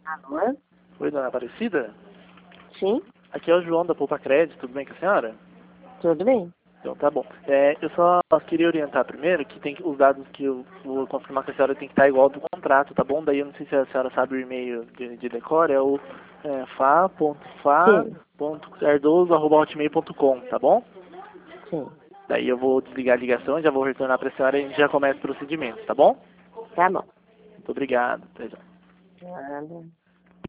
Alô? Oi, dona Aparecida? Sim, Aqui é o João da Poupa Crédito, tudo bem com a senhora? tudo bem. Então tá bom. Eu só queria orientar primeiro que os dados que eu vou confirmar com a senhora tem que estar igual ao do contrato, tá bom? Daí eu não sei se a senhora sabe o e-mail de decor, é o Sim, fa.fa.cardoso@hotmail.com, tá bom? sim. Daí eu vou desligar a ligação, já vou retornar para a senhora e a gente já começa o procedimento, tá bom? Tá bom. Muito obrigado. Até já. Nada.